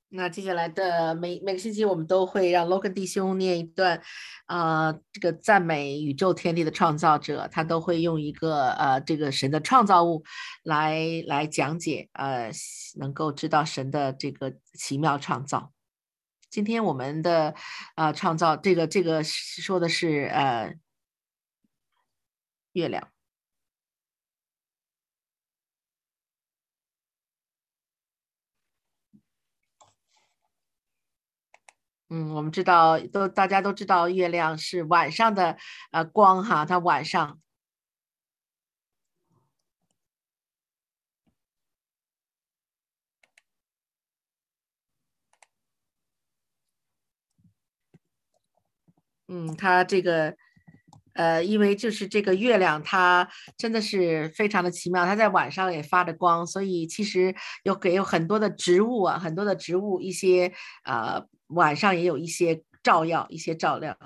那接下来的每个星期，我们都会让 Logan 弟兄念一段，这个赞美宇宙天地的创造者，他都会用一个这个神的创造物来讲解，能够知道神的这个奇妙创造。今天我们的创造，这个说的是月亮。我们知道大家都知道月亮是晚上的光哈，它晚上。它这个，因为就是这个月亮，它真的是非常的奇妙，它在晚上也发着光，所以其实有很多的植物啊，很多的植物，一些晚上也有一些照耀，一些照亮。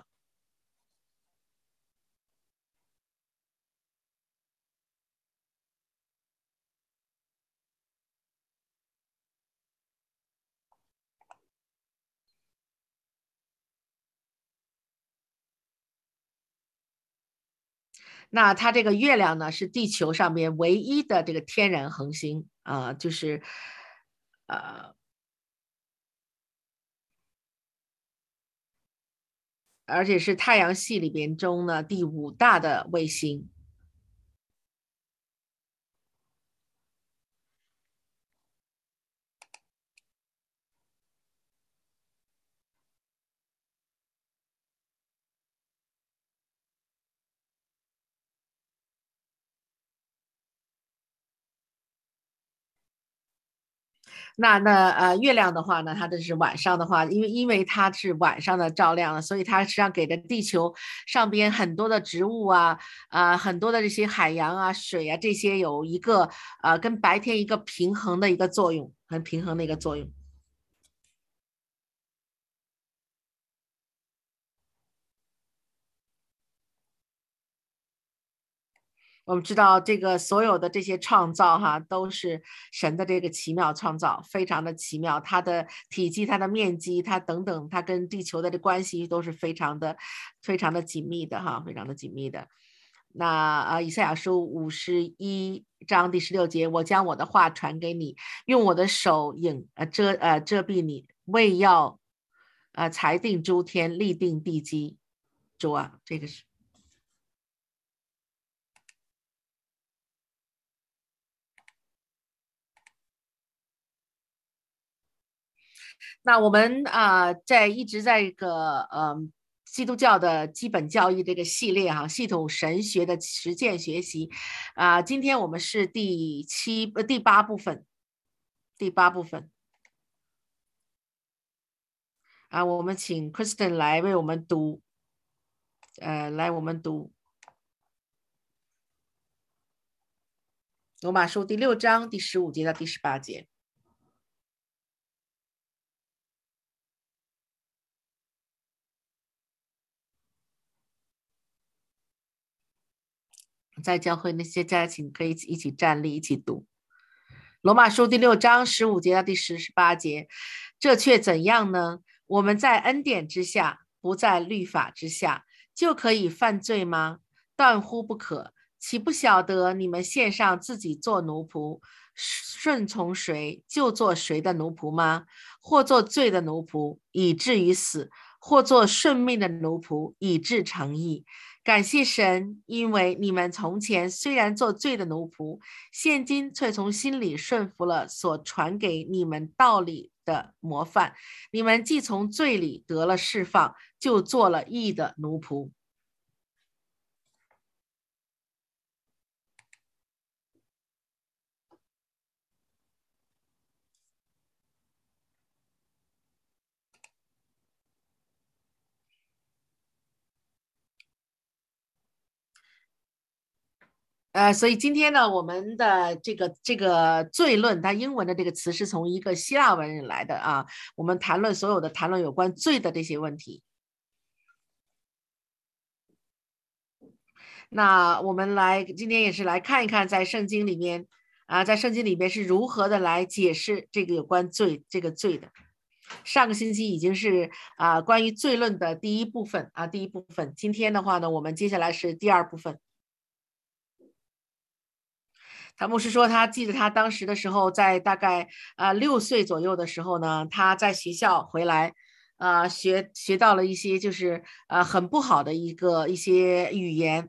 那它这个月亮呢，是地球上面唯一的这个天然恒星就是呃，而且是太阳系里边中呢第五大的卫星。月亮的话呢，它这是晚上的话，因为它是晚上的照亮了，所以它实际上给的地球上边很多的植物很多的这些海洋啊、水啊这些有一个跟白天一个平衡的一个作用，很平衡的一个作用。我们知道这个所有的这些创造哈，都是神的这个奇妙创造，非常的奇妙。它的体积、它的面积、它等等，它跟地球的这关系都是非常的紧密的哈，非常的紧密的。以赛亚书51章第16节，我将我的话传给你，用我的手遮蔽你，为要裁定诸天，立定地基。主啊，这个是。那我们一直在这个基督教的基本教义这个系列哈，系统神学的实践学习今天我们是第八部分，第八部分我们请 Kristen 来为我们读，来我们读罗马书第6章第15节到第18节。在教会那些家请可以一起站立，一起读。罗马书第6章15节到第18节，这却怎样呢？我们在恩典之下，不在律法之下，就可以犯罪吗？断乎不可！岂不晓得你们献上自己做奴仆，顺从谁就做谁的奴仆吗？或做罪的奴仆，以至于死；或做顺命的奴仆，以致成义。感谢神，因为你们从前虽然做罪的奴仆，现今却从心里顺服了所传给你们道理的模范。你们既从罪里得了释放，就做了义的奴仆。所以今天呢，我们的这个罪论，它英文的这个词是从一个希腊文来的啊。我们谈论有关罪的这些问题。那我们今天也是来看一看，在圣经里面在圣经里面是如何的来解释这个有关罪这个罪的。 上个星期已经是关于罪论的第一部分第一部分。今天的话呢，我们接下来是第二部分。他牧师说，他记得他当时的时候，在大概6岁左右的时候呢，他在学校回来，学到了一些就是很不好的一些语言。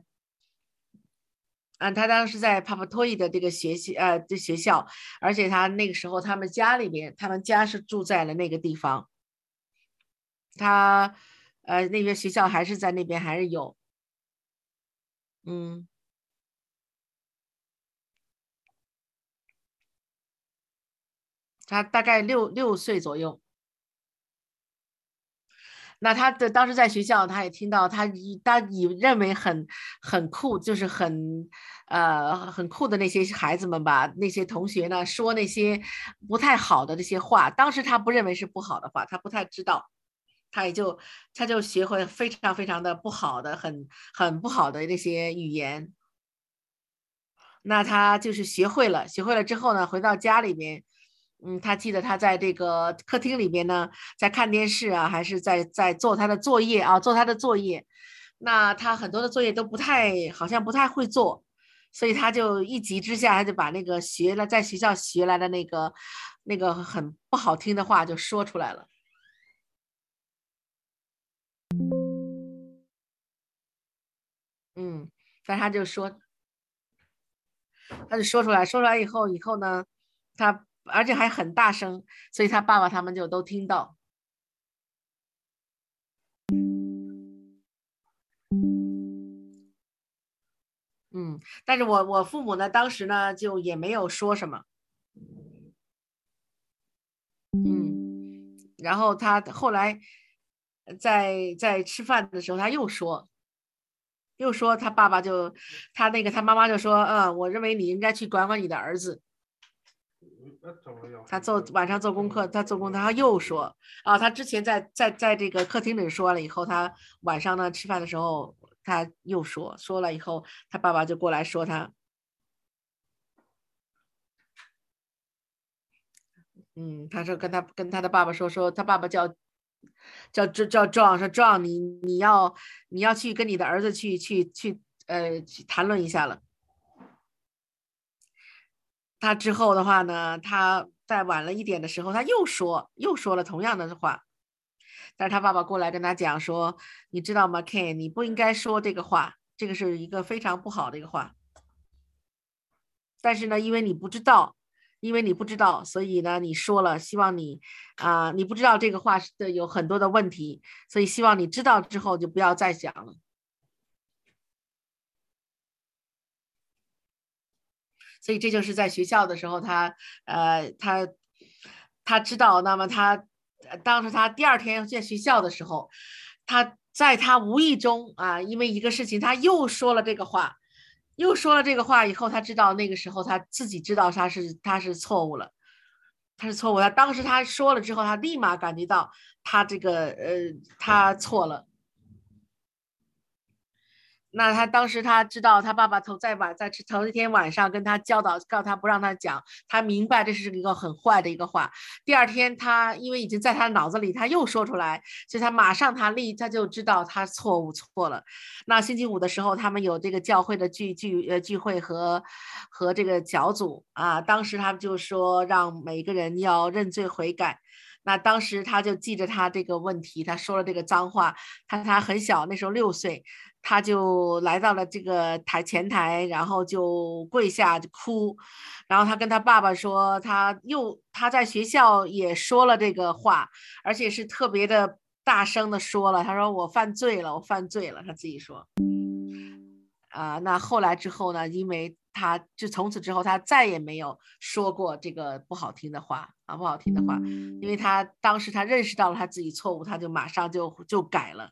他当时在帕帕托伊的这个学校，而且他那个时候他们家是住在了那个地方，他那边学校还是在那边还是有，嗯，他大概六岁左右。那他当时在学校，他也听到他认为很酷，就是很酷的那些孩子们吧，那些同学呢说那些不太好的这些话，当时他不认为是不好的话，他不太知道，他就学会非常非常的不好的很不好的那些语言。那他就是学会了之后呢，回到家里面，他记得他在这个客厅里边呢，在看电视还是在做他的作业做他的作业。那他很多的作业都好像不太会做，所以他就一急之下，他就把那个在学校学来的那个很不好听的话就说出来了。嗯，但他就说出来以后呢，而且还很大声，所以他爸爸他们就都听到。但是我父母呢，当时呢就也没有说什么。然后他后来在吃饭的时候，他又说他爸爸他妈妈就说，我认为你应该去管管你的儿子。他晚上做功课，他又说他之前在这个客厅里说了以后，他晚上呢吃饭的时候他又说了以后，他爸爸就过来说他。他说跟他的爸爸说他爸爸叫壮，说壮你要去跟你的儿子去谈论一下了。他之后的话呢，他在晚了一点的时候，他又说了同样的话，但是他爸爸过来跟他讲说，你知道吗，Ken，你不应该说这个话，这个是一个非常不好的一个话。但是呢，因为你不知道，所以呢，你说了，希望你不知道这个话有很多的问题，所以希望你知道之后就不要再讲了。所以这就是在学校的时候，他知道，那么当时他第二天在学校的时候，他无意中因为一个事情，他又说了这个话以后，他知道那个时候他自己知道他是错误了，他是错误。当时他说了之后，他立马感觉到他错了。那他当时他知道他爸爸在头一天晚上跟他教导，告诉他不让他讲，他明白这是一个很坏的一个话。第二天他因为已经在他脑子里，他又说出来，所以他马上他就知道他错了。那星期五的时候，他们有这个教会的聚会和这个小组当时他们就说让每个人要认罪悔改。那当时他就记着他这个问题，他说了这个脏话，他很小，那时候6岁，他就来到了这个前台，然后就跪下就哭，然后他跟他爸爸说，他在学校也说了这个话，而且是特别的大声的说了，他说我犯罪了，我犯罪了，他自己说。那后来之后呢？因为从此之后，他再也没有说过这个不好听的话不好听的话，因为他当时他认识到了他自己错误，他就马上就改了。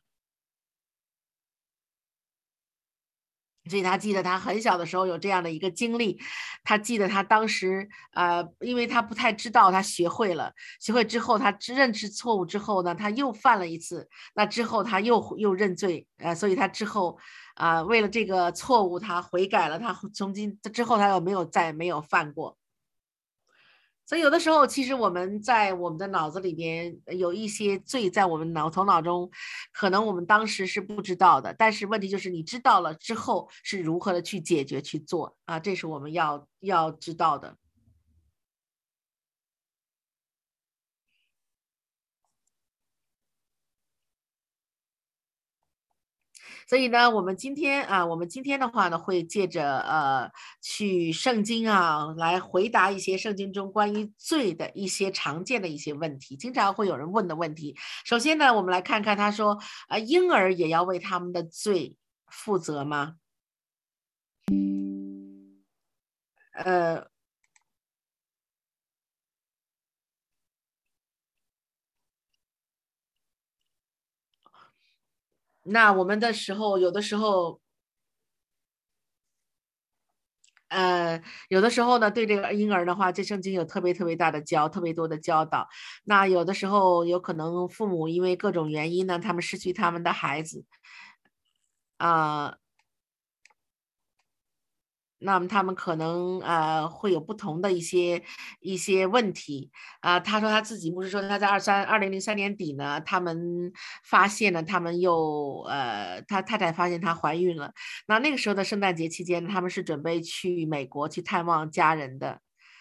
所以他记得他很小的时候有这样的一个经历，他记得他当时因为他不太知道，他学会了，学会之后他认知错误之后呢，他又犯了一次，那之后他又认罪，所以他之后为了这个错误他悔改了，他从今之后他又再没有犯过。 所以有的时候，其实我们在我们的脑子里边有一些罪在我们头脑中，可能我们当时是不知道的，但是问题就是你知道了之后是如何的去解决去做啊，这是我们要知道的。所以呢，我们今天的话呢，会借着去圣经啊，来回答一些圣经中关于罪的一些常见的一些问题，经常会有人问的问题。首先呢，我们来看看他说，婴儿也要为他们的罪负责吗？呃，那我们的时候，有的时候有的时候呢，对这个婴儿的话，这圣经有特别大的特别多的教导。那有的时候有可能父母因为各种原因呢，他们失去他们的孩子啊、那么他们可能会有不同的一些问题他说他自己牧师说他在2003年底呢，他们发现了他们又他太太发现她怀孕了。那个时候的圣诞节期间，他们是准备去美国去探望家人的。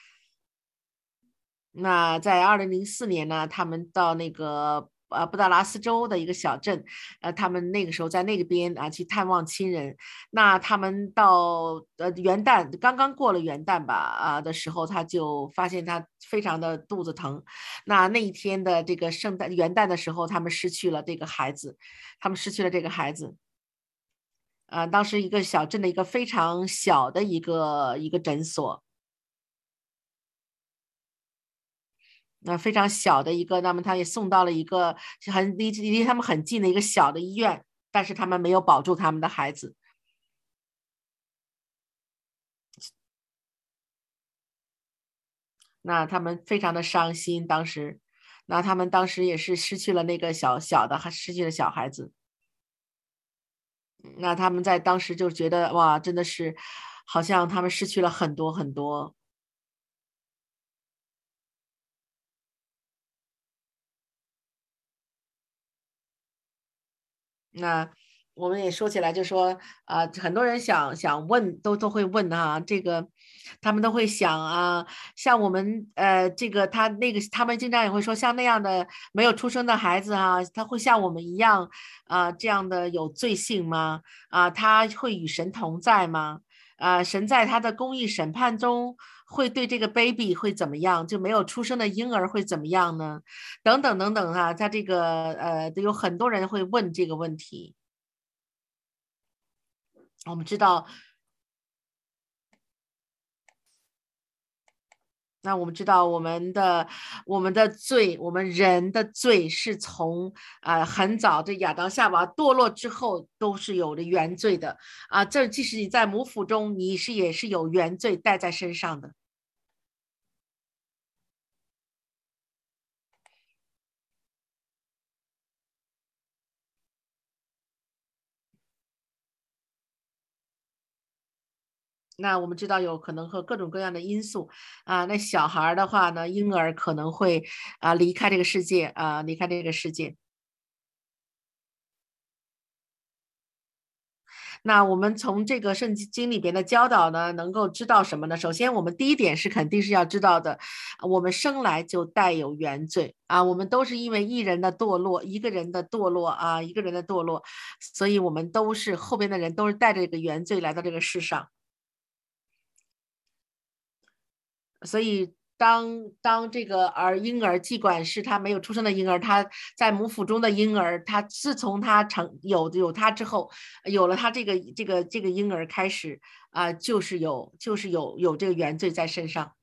那在2004年呢，他们到那个布达拉斯州的一个小镇，他们那个时候在那个边去探望亲人。那他们到元旦刚刚过了元旦吧的时候，他就发现他非常的肚子疼。那一天的这个元旦的时候，他们失去了这个孩子，他们失去了这个孩子。当时一个小镇的一个非常小的一个诊所，那非常小的一个，那么他也送到了一个离他们很近的一个小的医院，但是他们没有保住他们的孩子。那他们非常的伤心，当时，那他们当时也是失去了那个小小的，还失去了小孩子。那他们在当时就觉得哇，真的是好像他们失去了很多很多。那我们也说起来，就说很多人想问，都会问这个他们都会想像我们这个他们经常也会说，像那样的没有出生的孩子他会像我们一样这样的有罪性吗？他会与神同在吗？神在他的公义审判中会对这个 baby 会怎么样？就没有出生的婴儿会怎么样呢？等等等等他这个都有很多人会问这个问题。我们知道，那我们知道我们的罪，我们人的罪是从很早这亚当夏娃堕落之后都是有着原罪的这即使你在母腹中，你也是有原罪带在身上的。那我们知道有可能和各种各样的因素那小孩儿的话呢，婴儿可能会离开这个世界离开这个世界。那我们从这个圣经里边的教导呢，能够知道什么呢？首先，我们第一点是肯定是要知道的，我们生来就带有原罪我们都是因为一人的堕落，一个人的堕落一个人的堕落，所以我们都是后边的人都是带着这个原罪来到这个世上。所以当这个婴儿，尽管是他没有出生的婴儿，他在母腹中的婴儿，他自从他有他之后，有了他这个婴儿开始就是有这个原罪在身上。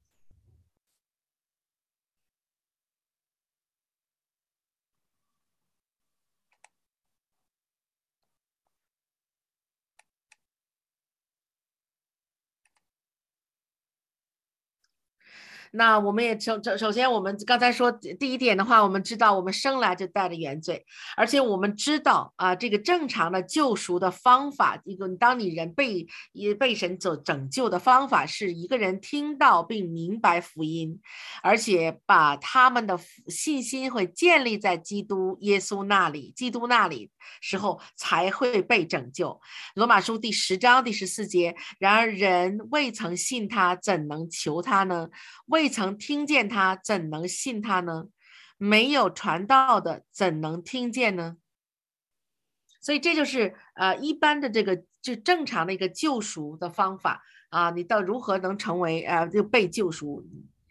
那我们也首先，我们刚才说第一点的话，我们知道我们生来就带着原罪，而且我们知道啊，这个正常的救赎的方法，一个当你人被神拯救的方法，是一个人听到并明白福音，而且把他们的信心会建立在基督耶稣那里，基督那里时候才会被拯救。罗马书第10章第14节，然而人未曾信他，怎能求他呢？未曾听见他，怎能信他呢？没有传道的，怎能听见呢？所以这就是一般的这个就正常的一个救赎的方法啊，你到如何能成为就被救赎？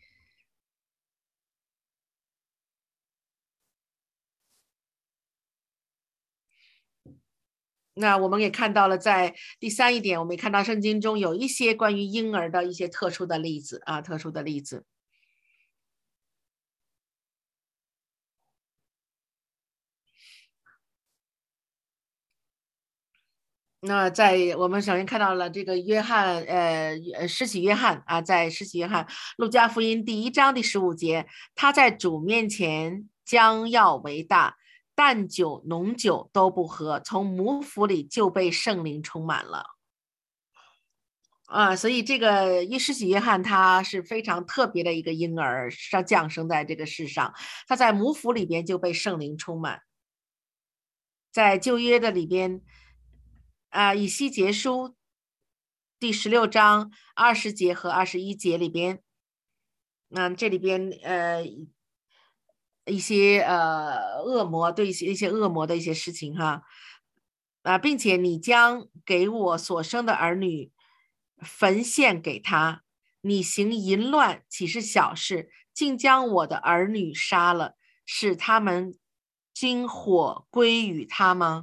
那我们也看到了，在第三一点，我们也看到圣经中有一些关于婴儿的一些特殊的例子啊，特殊的例子。那在我们首先看到了这个约翰，施洗约翰啊，在施洗约翰路加福音第1章第15节，他在主面前将要为大，淡酒浓酒都不喝，从母腹里就被圣灵充满了啊。所以这个施洗约翰他是非常特别的一个婴儿，上降生在这个世上，他在母腹里边就被圣灵充满。在旧约的里边，以西结书第16章20节和21节里边，那这里边一些恶魔对一些恶魔的一些事情哈并且你将给我所生的儿女焚献给他，你行淫乱岂是小事？竟将我的儿女杀了，使他们经火归于他吗？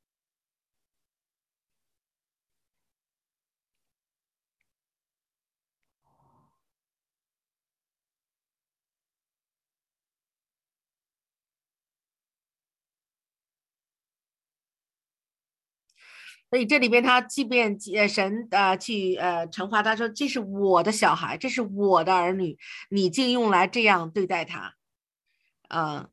所以这里边他即便神去惩罚他说这是我的小孩，这是我的儿女，你竟用来这样对待他啊、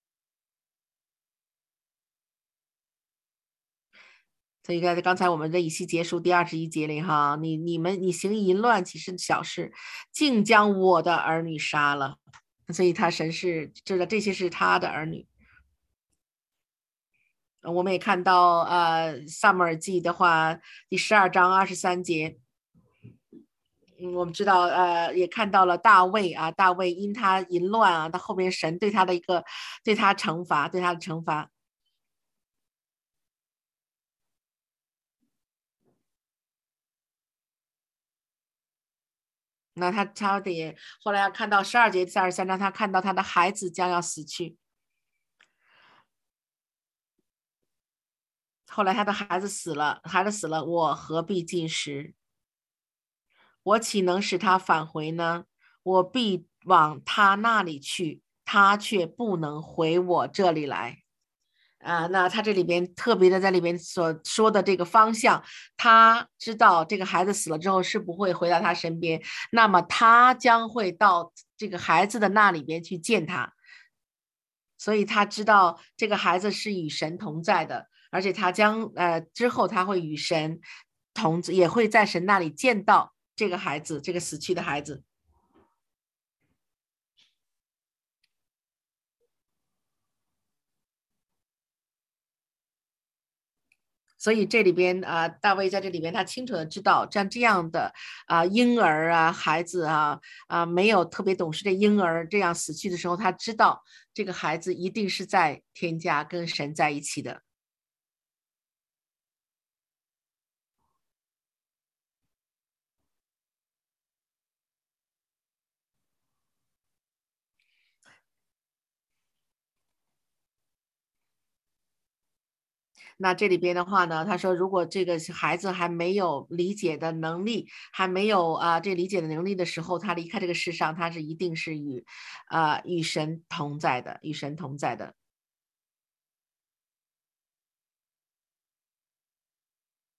所以刚才我们的以西结书第21节里哈，你行淫乱岂是小事，竟将我的儿女杀了。所以他神是知道这些是他的儿女。我们也看到萨母尔记的话第12章23节。我们知道，也看到了大卫啊，大卫因他淫乱啊，他后面神对他的一个对他惩罚，对他的惩罚。那他得后来要看到12节33章，他看到他的孩子将要死去，后来他的孩子死了，孩子死了，我何必进食？我岂能使他返回呢？我必往他那里去，他却不能回我这里来。那他这里边特别的在里边所说的这个方向，他知道这个孩子死了之后是不会回到他身边，那么他将会到这个孩子的那里边去见他，所以他知道这个孩子是与神同在的，而且他将之后他会与神也会在神那里见到这个孩子，这个死去的孩子。所以这里边大卫在这里边，他清楚的知道，像这样的婴儿孩子没有特别懂事的婴儿这样死去的时候，他知道这个孩子一定是在天家跟神在一起的。那这里边的话呢，他说，如果这个孩子还没有理解的能力，还没有这理解的能力的时候，他离开这个世上，他是一定是与神同在的，与神同在的。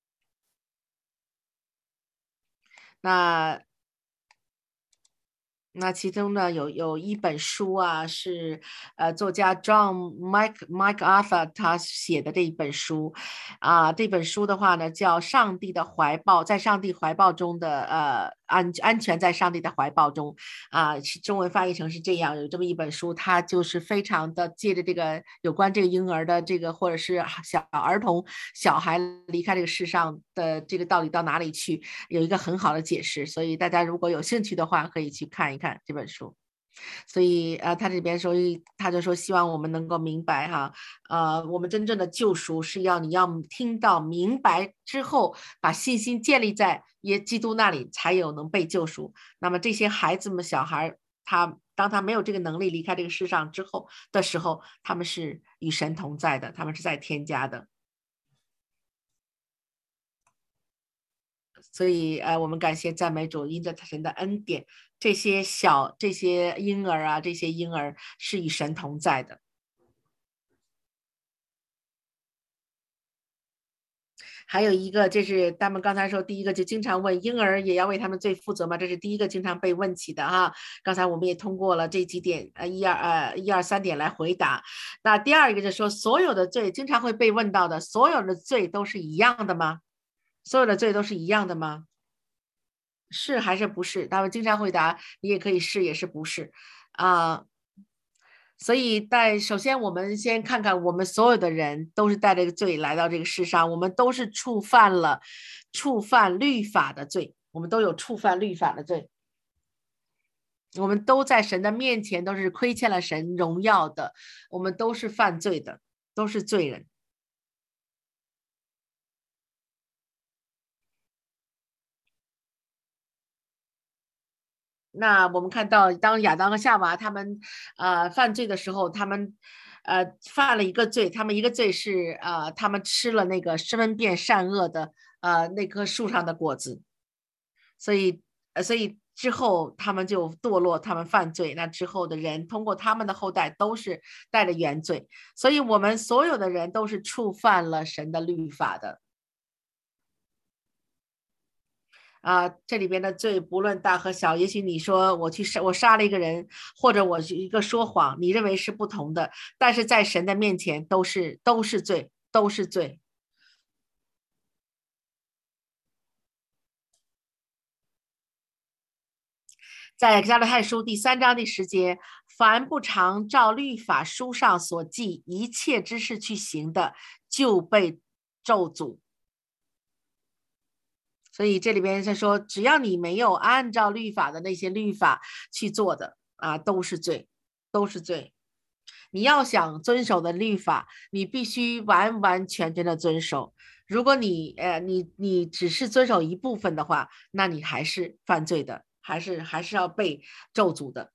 那那其中呢，有一本书啊，是作家 John MacArthur 他写的这一本书啊，这本书的话呢叫《上帝的怀抱》，在上帝怀抱中的安全在上帝的怀抱中啊，是中文翻译成是这样，有这么一本书，它就是非常的借着这个有关这个婴儿的这个或者是小儿童小孩离开这个世上的这个到底到哪里去，有一个很好的解释，所以大家如果有兴趣的话，可以去看一看这本书。所以他这边说，他就说希望我们能够明白哈，我们真正的救赎是要你要听到明白之后，把信心建立在基督那里，才有能被救赎。那么这些孩子们小孩，当他没有这个能力离开这个世上之后的时候，他们是与神同在的，他们是在添加的。所以我们感谢赞美主，因着神的恩典，这些婴儿啊，这些婴儿是与神同在的。还有一个，这是他们刚才说，第一个就经常问婴儿也要为他们罪负责吗？这是第一个经常被问起的哈。刚才我们也通过了这几点，一二三点来回答。那第二个就是说，所有的罪经常会被问到的，所有的罪都是一样的吗？所有的罪都是一样的吗？是还是不是？他们经常回答，你也可以是，也是不是啊。所以首先，我们先看看，我们所有的人都是带着罪来到这个世上，我们都是触犯律法的罪，我们都有触犯律法的罪，我们都在神的面前都是亏欠了神荣耀的，我们都是犯罪的，都是罪人。那我们看到，当亚当和夏娃他们犯罪的时候，他们犯了一个罪，他们一个罪是他们吃了那个分辨善恶的那棵树上的果子，所以之后他们就堕落，他们犯罪，那之后的人通过他们的后代都是带着原罪，所以我们所有的人都是触犯了神的律法的。这里边的罪不论大和小，也许你说我杀了一个人，或者我是一个说谎，你认为是不同的，但是在神的面前都是罪，都是罪。在加拉太书第3章第10节，凡不常照律法书上所记一切之事去行的，就被咒诅。所以这里边在说，只要你没有按照律法的那些律法去做的都是罪，都是罪。你要想遵守的律法，你必须完完全全的遵守。如果你只是遵守一部分的话，那你还是犯罪的，还是要被咒诅的。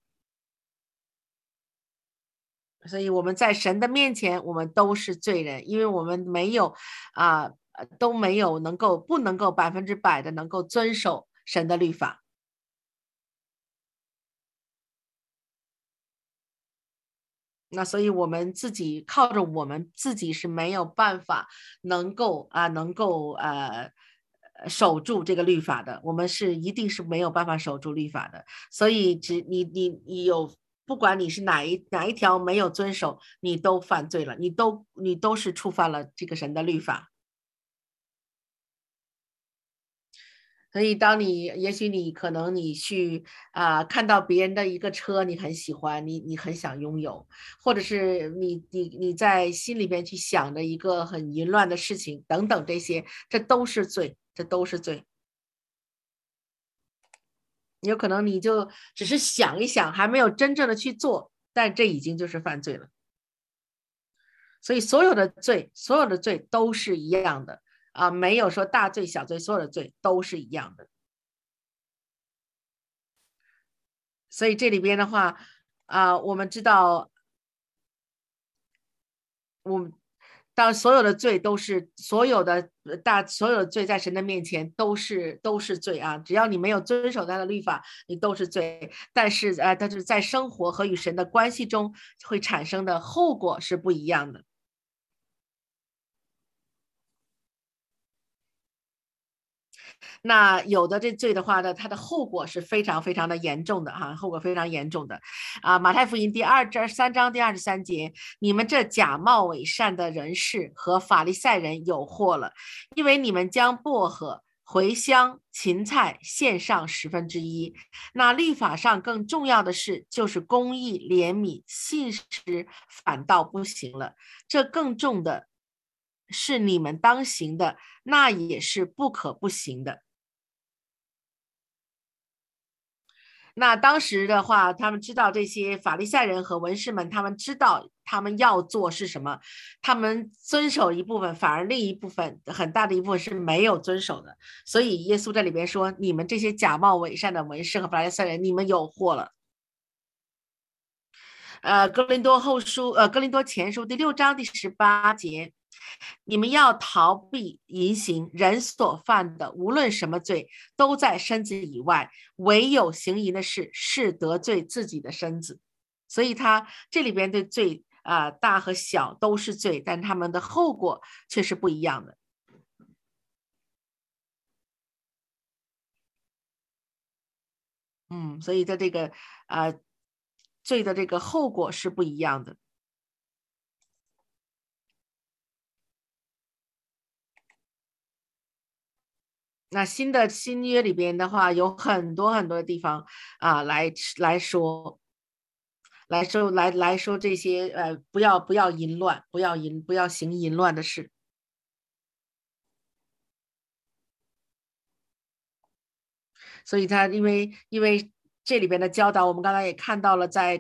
所以我们在神的面前，我们都是罪人，因为我们都没有不能够100%的能够遵守神的律法。那所以我们自己靠着我们自己是没有办法能够守住这个律法的，我们一定是没有办法守住律法的。所以不管你是哪一条没有遵守，你都犯罪了，你都是触犯了这个神的律法。所以，也许你可能你去看到别人的一个车，你很喜欢，你很想拥有，或者是你在心里边去想着一个很淫乱的事情等等这些，这都是罪，这都是罪。有可能你就只是想一想，还没有真正的去做，但这已经就是犯罪了。所以所有的罪都是一样的没有说大罪小罪，所有的罪都是一样的。所以这里边的话我们知道，当所有的罪都是所有的罪在神的面前都是罪只要你没有遵守他的律法，你都是罪。但是但是在生活和与神的关系中会产生的后果是不一样的。 那有的这罪的话呢，它的后果是非常非常的严重的哈，后果非常严重的啊。马太福音3章第23节，你们这假冒伪善的人士和法利赛人有祸了，因为你们将薄荷、茴香、芹菜献上1/10。那律法上更重要的事，就是公义、怜悯、信实，反倒不行了。这更重的是你们当行的，那也是不可不行的。那当时的话，他们知道这些法利赛人和文士们，他们知道他们要做是什么，他们遵守一部分，反而另一部分很大的一部分是没有遵守的。所以耶稣在里边说：“你们这些假冒伪善的文士和法利赛人，你们有祸了。”哥林多前书第6章第18节，你们要逃避淫行，人所犯的无论什么罪，都在身子以外，唯有行淫的事是得罪自己的身子。所以他这里边的罪大和小都是罪，但他们的后果却是不一样的。所以在这个罪的这个后果是不一样的。那新约里边的话，有很多很多的地方来说这些不要淫乱，不要行淫乱的事。所以他因为这里边的教导，我们刚才也看到了，在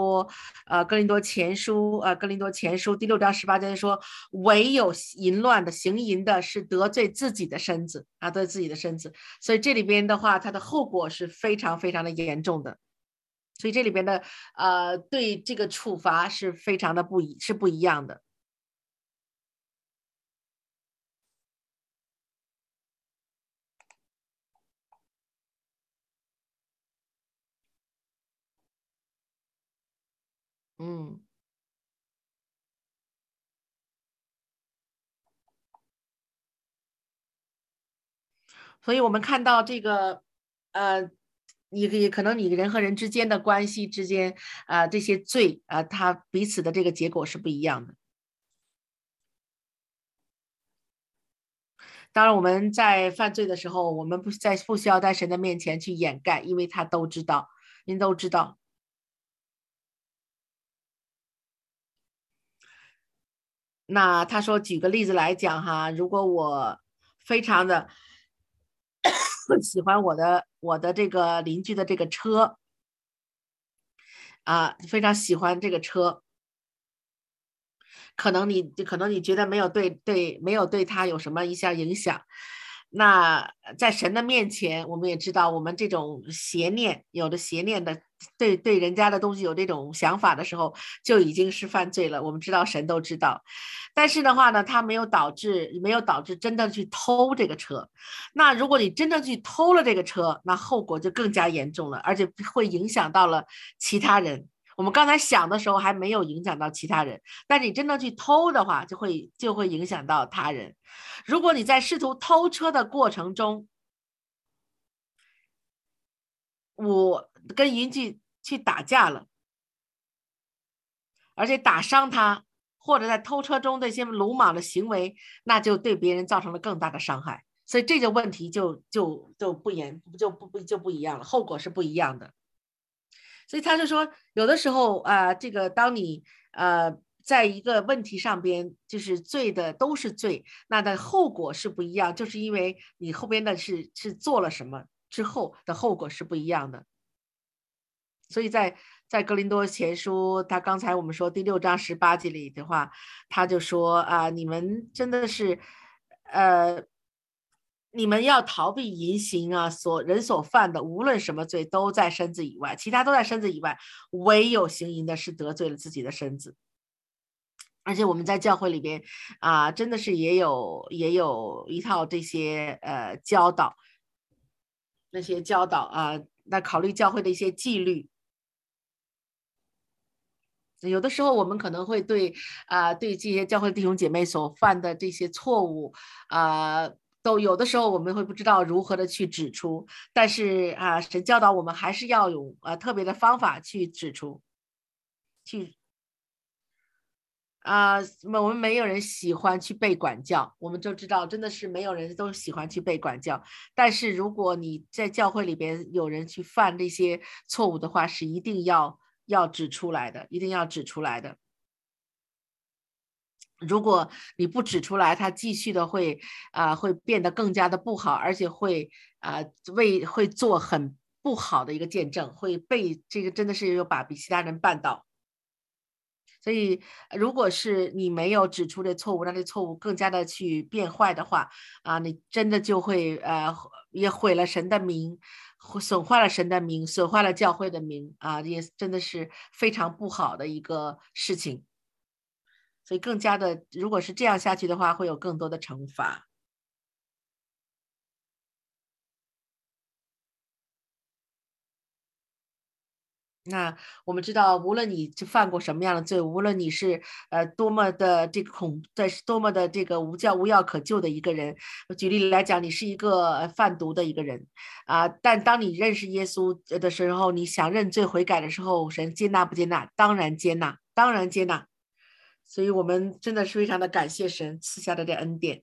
哥林多前书第6章18节说，唯有淫乱的、行淫的，是得罪自己的身子啊，得罪自己的身子。所以这里边的话，它的后果是非常非常的严重的。所以这里边的对这个处罚是非常的不一样的。嗯。所以我们看到这个，你可能你人和人之间的关系之间，这些罪它彼此的这个结果是不一样的。当然，我们在犯罪的时候，我们不需要在神的面前去掩盖，因为他都知道，您都知道。那他说，举个例子来讲哈，如果我非常的喜欢我的这个邻居的这个车非常喜欢这个车，可能你觉得没有对他有什么一下影响。那在神的面前，我们也知道，我们这种邪念，有的邪念的，对人家的东西有这种想法的时候，就已经是犯罪了。我们知道，神都知道。但是的话呢，他没有导致真的去偷这个车。那如果你真的去偷了这个车，那后果就更加严重了，而且会影响到了其他人。我们刚才想的时候还没有影响到其他人，但你真的去偷的话，就会影响到他人。如果你在试图偷车的过程中，我跟邻居去打架了，而且打伤他，或者在偷车中的一些鲁莽的行为，那就对别人造成了更大的伤害。所以这个问题就不一样了，后果是不一样的。所以他就说，有的时候这个当你在一个问题上边，就是罪的都是罪，那的后果是不一样，就是因为你后边的是做了什么之后的后果是不一样的。所以在格林多前书，他刚才我们说第6章18节里的话，他就说你们真的是呃。你们要逃避淫行人所犯的无论什么罪都在身子以外，其他都在身子以外，唯有行淫的是得罪了自己的身子。而且我们在教会里边真的是也有一套这些教导，那些教导那考虑教会的一些纪律。有的时候我们可能会对这些教会弟兄姐妹所犯的这些错误都有的时候我们会不知道如何的去指出，但是神教导我们还是要有特别的方法去指出，去我们没有人喜欢去被管教，我们就知道真的是没有人都喜欢去被管教。但是如果你在教会里边有人去犯这些错误的话，是一定要指出来的，一定要指出来的。如果你不指出来，他继续的会变得更加的不好，而且会做很不好的一个见证，会被这个真的是有比其他人绊倒。所以，如果是你没有指出这错误，让这错误更加的去变坏的话，你真的就会也毁了神的名，损坏了神的名，损坏了教会的名也真的是非常不好的一个事情。所以更加的，如果是这样下去的话，会有更多的惩罚。那我们知道，无论你犯过什么样的罪，无论你是多么的这个多么的这个无药可救的一个人，举例来讲，你是一个贩毒的一个人但当你认识耶稣的时候，你想认罪悔改的时候，神接纳不接纳？当然接纳，当然接纳。所以我们真的是非常的感谢神赐下的这恩典。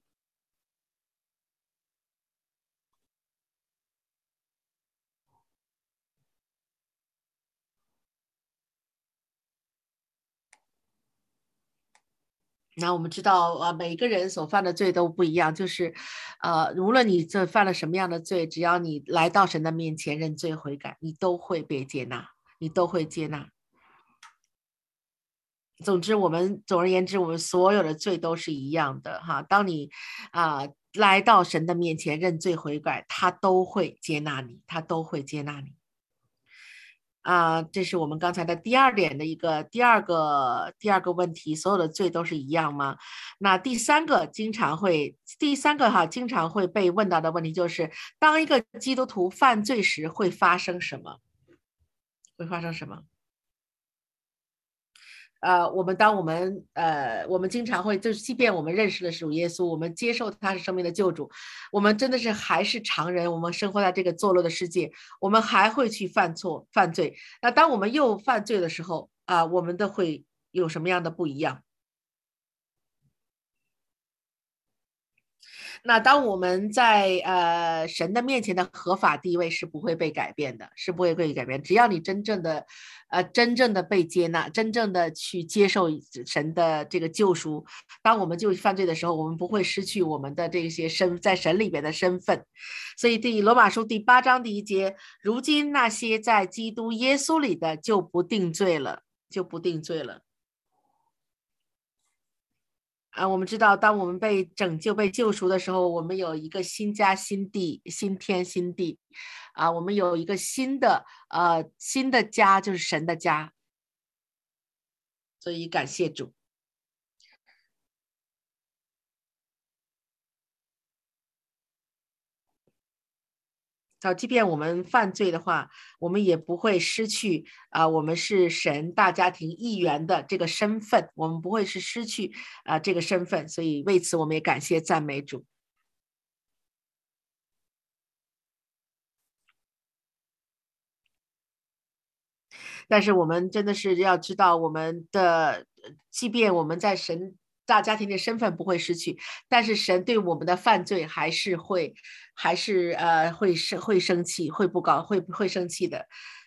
那我们知道每个人所犯的罪都不一样，就是无论你这犯了什么样的罪，只要你来到神的面前认罪悔改，你都会被接纳，你都会接纳。总而言之，我们所有的罪都是一样的哈。当你来到神的面前认罪悔改，他都会接纳你，他都会接纳你。这是我们刚才的第二个问题，所有的罪都是一样吗？那第三个经常会被问到的问题就是，当一个基督徒犯罪时会发生什么？会发生什么？我们经常会，就是即便我们认识了主耶稣，我们接受他是生命的救主，我们真的是还是常人，我们生活在这个堕落的世界，我们还会去犯罪。那当我们又犯罪的时候我们都会有什么样的不一样？那当我们在神的面前的合法地位是不会被改变的，是不会被改变。只要你真正的被接纳，真正的去接受神的这个救赎，当我们就犯罪的时候，我们不会失去我们的这些在神里边的身份。所以罗马书第8章第1节，如今那些在基督耶稣里的就不定罪了，就不定罪了。我们知道，当我们被拯救、被救赎的时候，我们有一个新家、新地、新天、新地，我们有一个新的家，就是神的家。所以感谢主。即便我们犯罪的话，我们也不会失去我们是神大家庭一员的这个身份，我们不会是失去这个身份。所以为此，我们也感谢赞美主。但是我们真的是要知道，即便我们在神大家庭的身份不会失去，但是神对我们的犯罪还是会生气，会生气的。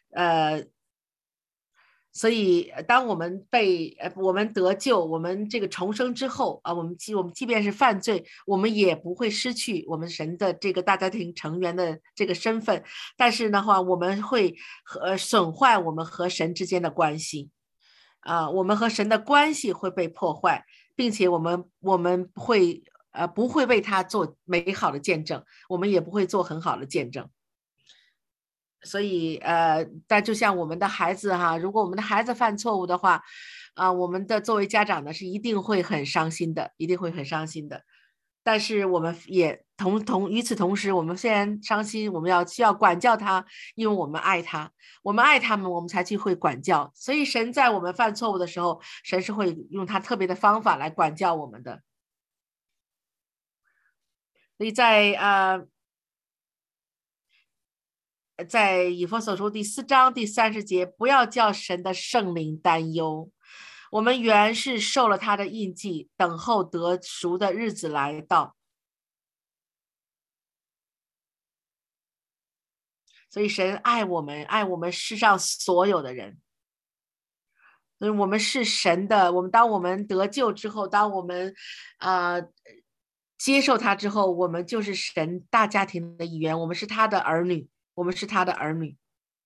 所以当我们得救，我们这个重生之后我们即便是犯罪，我们也不会失去我们神的这个大家庭成员的这个身份。但是的话，我们会损坏我们和神之间的关系我们和神的关系会被破坏，并且我们不会为他做美好的见证，我们也不会做很好的见证。所以但就像我们的孩子如果我们的孩子犯错误的话我们作为家长的是一定会很伤心的，一定会很伤心的。但是我们也与此同时，我们虽然伤心，我们需要管教他，因为我们爱他，我们爱他们，我们才去会管教。所以神在我们犯错误的时候，神是会用他特别的方法来管教我们的。 所以在以弗所书第4章第30节，不要叫神的圣灵担忧。我们原是受了他的印记，等候得赎的日子来到。所以神爱我们，爱我们世上所有的人。所以我们是神的，当我们得救之后，当我们接受他之后，我们就是神大家庭的一员，我们是他的儿女，我们是他的儿女。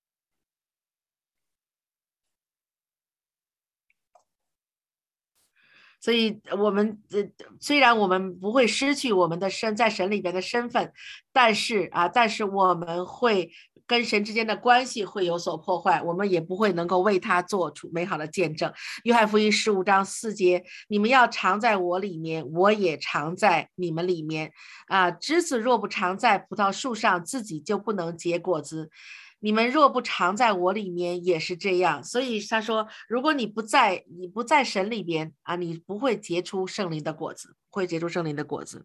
所以我们虽然我们不会失去我们的在神里边的身份，但是我们会跟神之间的关系会有所破坏，我们也不会能够为他做出美好的见证。约翰福音15章4节，你们要常在我里面，我也常在你们里面。枝子若不常在葡萄树上，自己就不能结果子。你们若不常在我里面，也是这样。所以他说，如果你不在神里边你不会结出圣灵的果子，会结出圣灵的果子。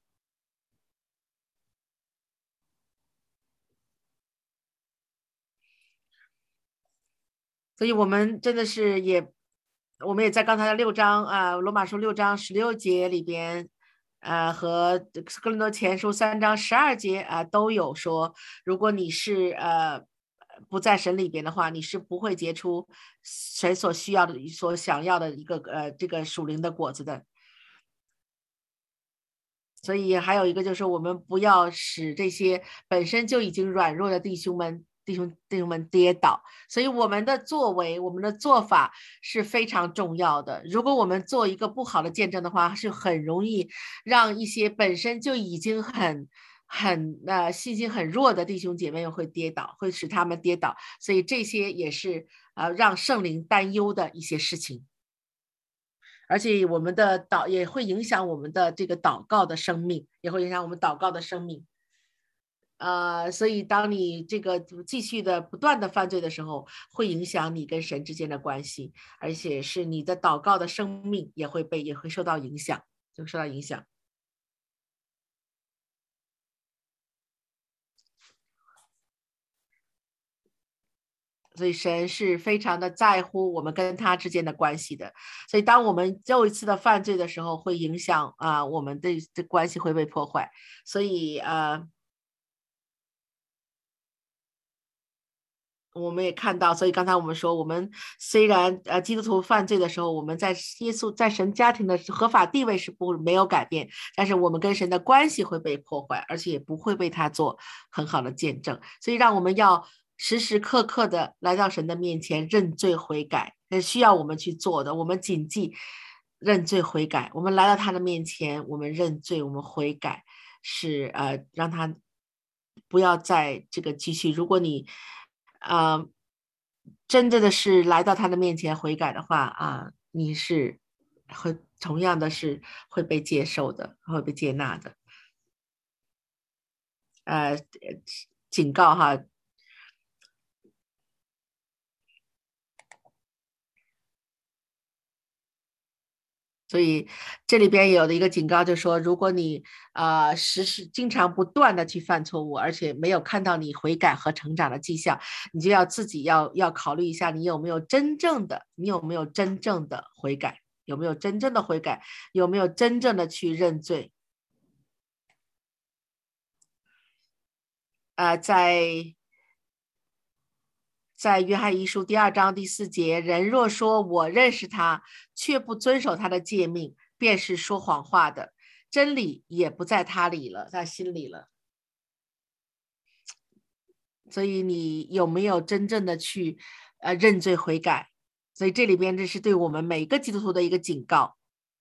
所以我们真的是我们也在刚才的6章罗马书6章16节里边和哥林多前书3章12节都有说，如果你是不在神里边的话，你是不会结出神所需要的、所想要的一个这个属灵的果子的。所以还有一个就是我们不要使这些本身就已经软弱的弟兄们跌倒。所以我们的作为、我们的做法是非常重要的。如果我们做一个不好的见证的话，是很容易让一些本身就已经信心很弱的弟兄姐妹会跌倒，会使他们跌倒。所以这些也是让圣灵担忧的一些事情。而且我们的也会影响我们的这个祷告的生命，也会影响我们祷告的生命。所以当你这个继续的不断的犯罪的时候，会影响你跟神之间的关系，而且是你的祷告的生命也会受到影响，就受到影响。所以神是非常的在乎我们跟他之间的关系的。所以当我们又一次的犯罪的时候，会影响我们的关系会被破坏。所以我们也看到，所以刚才我们说，我们虽然基督徒犯罪的时候，我们在神家庭的合法地位是没有改变，但是我们跟神的关系会被破坏，而且也不会为他做很好的见证。所以让我们要时时刻刻的来到神的面前认罪悔改，这需要我们去做的。我们谨记认罪悔改，我们来到他的面前，我们认罪，我们悔改，是让他不要再这个继续。如果你真正的是来到他的面前悔改的话你是会同样的是会被接受的，会被接纳的。警告哈。所以这里边有的一个警告，就是说，如果你经常不断的去犯错误，而且没有看到你悔改和成长的迹象，你就要自己要考虑一下，你有没有真正的悔改，有没有真正的悔改，有没有真正的去认罪。在约翰一书第2章第4节，人若说我认识他，却不遵守他的诫命，便是说谎话的，真理也不在他里了，在心里了。所以你有没有真正的去认罪悔改？所以这里边这是对我们每个基督徒的一个警告。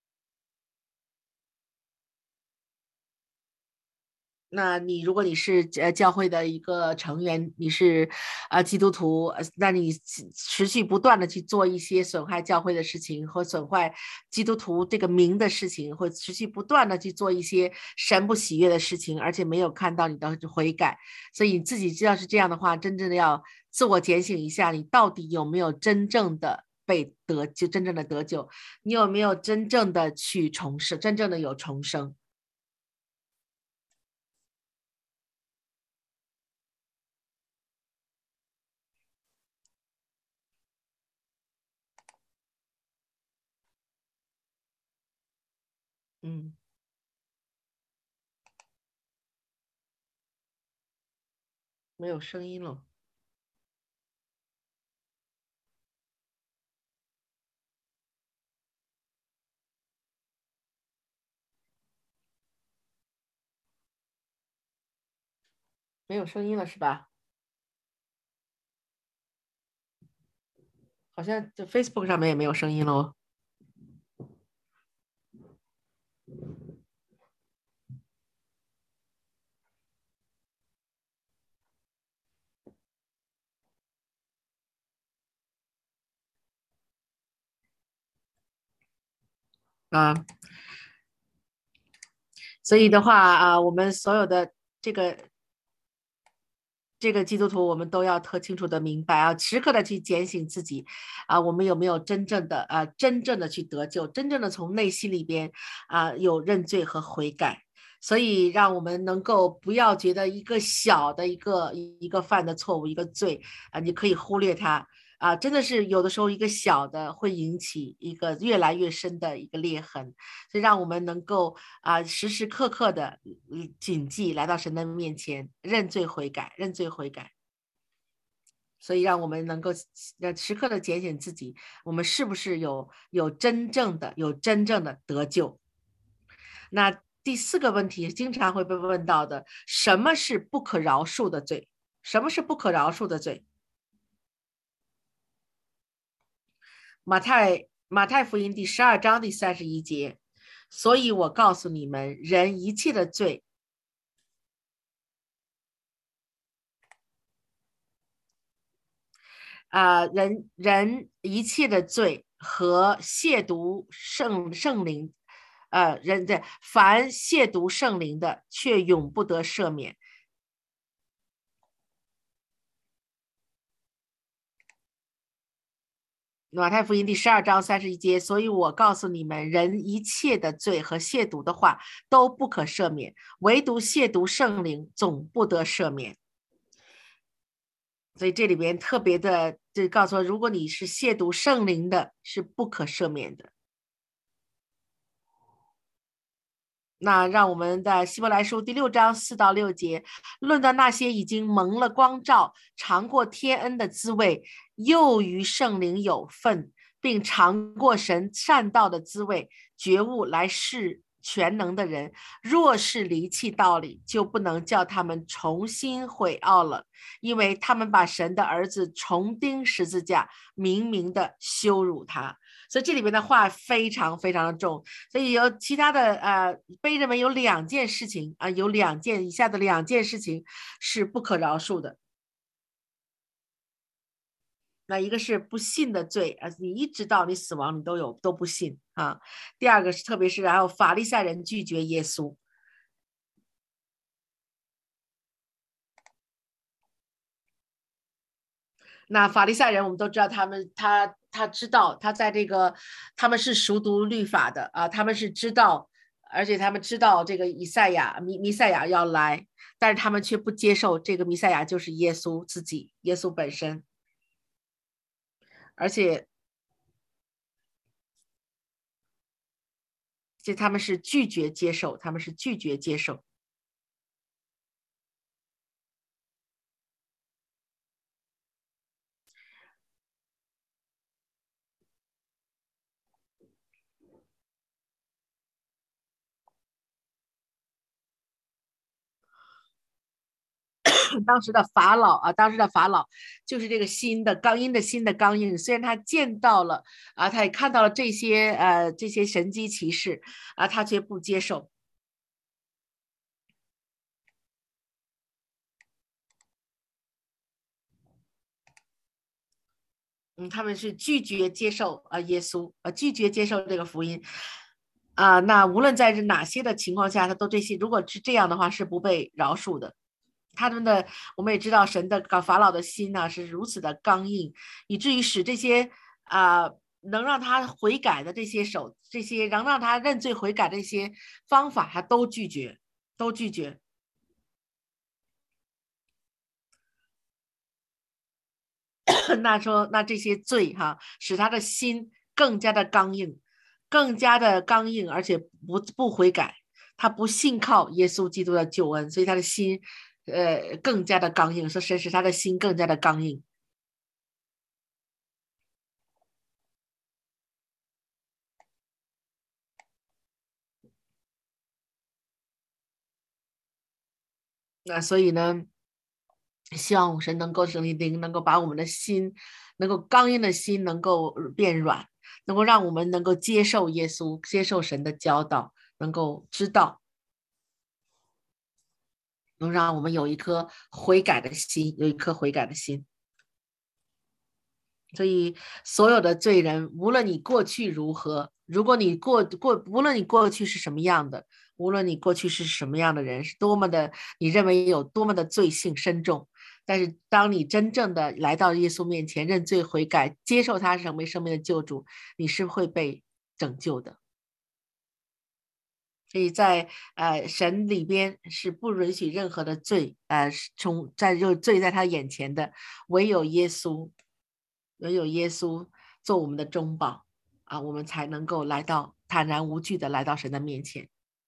那如果你是教会的一个成员，你是基督徒，那你持续不断的去做一些损害教会的事情和损坏基督徒这个名的事情，或持续不断的去做一些神不喜悦的事情，而且没有看到你的悔改，所以你自己知道是这样的话，真正的要自我检醒一下，你到底有没有真正的真正的得救，你有没有真正的去重生，真正的有重生。 嗯，没有声音了。没有声音了是吧？好像这 Facebook 上面也没有声音了哦。啊，所以的话啊，我们所有的这个基督徒，我们都要特清楚的明白啊，时刻的去检醒自己啊，我们有没有真正的去得救，真正的从内心里边有认罪和悔改。所以让我们能够不要觉得一个小的一个犯的错误一个罪你可以忽略它真的是有的时候一个小的会引起一个越来越深的一个裂痕，所以让我们能够时时刻刻的谨记来到神的面前认罪悔改，认罪悔改。所以让我们能够时刻的检醒自己，我们是不是有真正的得救。那第四个问题经常会被问到的，什么是不可饶恕的罪？什么是不可饶恕的罪？马太福音第12章第31节，所以我告诉你们，人一切的罪人一切的罪和亵渎圣灵，凡亵渎圣灵的，却永不得赦免。马太福音第12章31节，所以我告诉你们，人一切的罪和亵渎的话都不可赦免，唯独亵渎圣灵总不得赦免。所以这里边特别的就告诉我，如果你是亵渎圣灵的，是不可赦免的。那让我们的希伯来书第6章4到6节，论到那些已经蒙了光照、尝过天恩的滋味，又与圣灵有份，并尝过神善道的滋味，觉悟来世全能的人，若是离弃道理，就不能叫他们重新悔懊了，因为他们把神的儿子重钉十字架，明明的羞辱他。所以这里面的话非常非常的重，所以有其他的被认为有两件事情有以下的两件事情是不可饶恕的。那一个是不信的罪你一直到你死亡你都不信第二个是特别是还有法利赛人拒绝耶稣。那法利赛人我们都知道他知道他在这个他们是熟读律法的他们是知道，而且他们知道这个弥赛亚要来，但是他们却不接受这个弥赛亚就是耶稣自己，耶稣本身，而且他们是拒绝接受，他们是拒绝接受。当时的法老就是这个心的刚硬。虽然他见到了他也看到了这些神迹奇事他却不接受。他们是拒绝接受耶稣拒绝接受这个福音那无论在哪些的情况下，他都这些，如果是这样的话，是不被饶恕的。他们的我们也知道，神的法老的心呢是如此的刚硬，以至于使这些能让他悔改的这些能让他认罪悔改的一些方法，他都拒绝，都拒绝。那这些罪使他的心更加的刚硬， 更加的刚硬，而且不悔改，他不信靠耶稣基督的救恩，所以他的心更加的刚硬，说神使他的心更加的刚硬。那所以呢，希望神能够神灵能够把我们的心，能够刚硬的心能够变软，能够让我们能够接受耶稣，接受神的教导，能够知道，能让我们有一颗悔改的心，有一颗悔改的心。所以，所有的罪人，无论你过去如何，如果你无论你过去是什么样的，无论你过去是什么样的人，是多么的，你认为有多么的罪性深重，但是当你真正的来到耶稣面前认罪悔改，接受他成为生命的救主，你是会被拯救的。所以在神里边是不允许任何的罪，就罪在他眼前的，唯有耶稣。唯有耶稣做我们的中保啊，我们才能够来到坦然无惧的来到神的面前。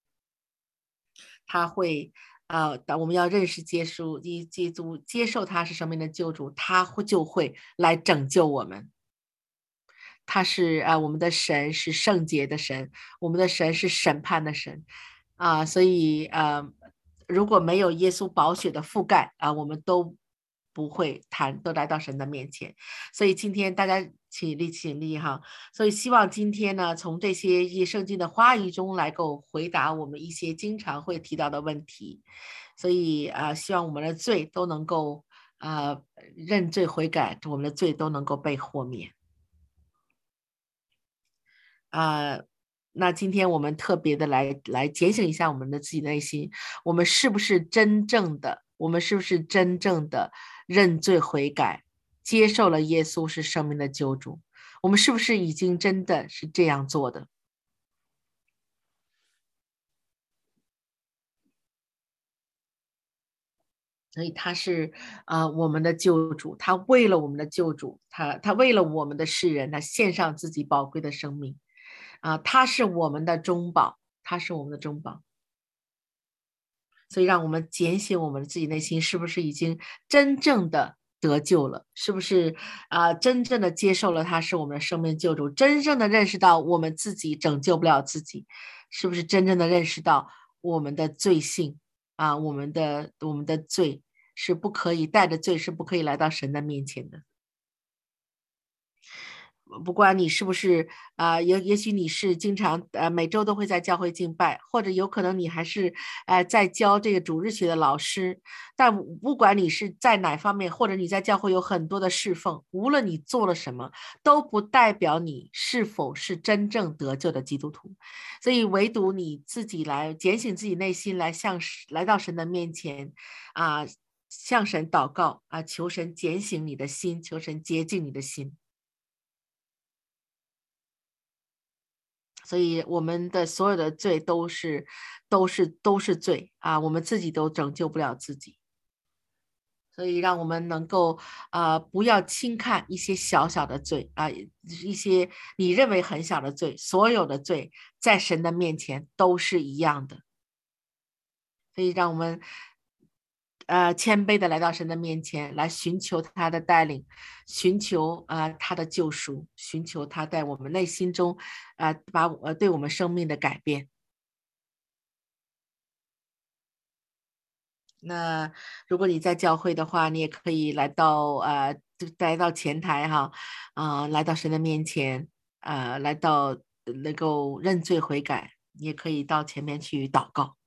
他会当我们要认识基督，接受他是生命的救主，就会来拯救我们。他是我们的神是圣洁的神，我们的神是审判的神所以如果没有耶稣宝血的覆盖我们都不会都来到神的面前。所以今天大家起立哈。所以希望今天呢，从这些圣经的话语中来够回答我们一些经常会提到的问题。所以希望我们的罪都能够认罪悔改，我们的罪都能够被豁免。那今天我们特别的来检醒一下我们的自己内心，我们是不是真正的认罪悔改，接受了耶稣是生命的救主？我们是不是已经真的是这样做的？所以他是我们的救主，他为了我们的救主，他为了我们的世人，他献上自己宝贵的生命他是我们的中保，他是我们的中保。所以让我们检醒我们自己内心，是不是已经真正的得救了？是不是真正的接受了他是我们的生命救主？真正的认识到我们自己拯救不了自己？是不是真正的认识到我们的罪性我们的罪是不可以带着罪是不可以来到神的面前的？不管你是不是也许你是经常每周都会在教会敬拜，或者有可能你还是在教这个主日学的老师，但不管你是在哪方面，或者你在教会有很多的侍奉，无论你做了什么，都不代表你是否是真正得救的基督徒。所以唯独你自己来检醒自己内心，来到神的面前向神祷告求神检醒你的心，求神洁净你的心。所以我们的所有的罪都是罪我们自己都拯救不了自己。所以让我们能够不要轻看一些小小的罪一些你认为很小的罪，所有的罪在神的面前都是一样的。所以让我们谦卑的来到神的面前，来寻求他的带领，寻求他的救赎，寻求他在我们内心中对我们生命的改变。那如果你在教会的话，你也可以来到前台哈来到神的面前来到能够认罪悔改，你也可以到前面去祷告。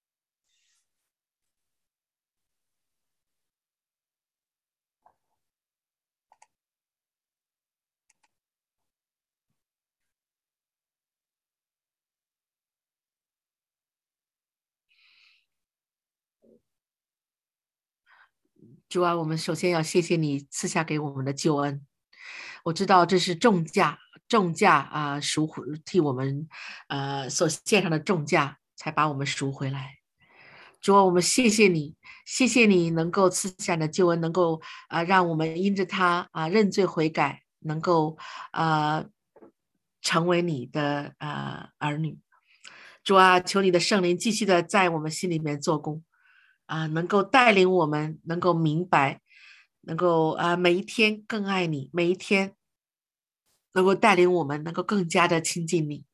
主啊，我们首先要谢谢你赐下给我们的救恩。我知道这是重价替我们所献上的重价，才把我们赎回来。主啊，我们谢谢你，谢谢你能够赐下的救恩，能够让我们因着他认罪悔改，能够成为你的儿女。主啊，求你的圣灵继续的在我们心里面做工能够带领我们，能够明白，能够每一天更爱你，每一天能够带领我们，能够更加的亲近你。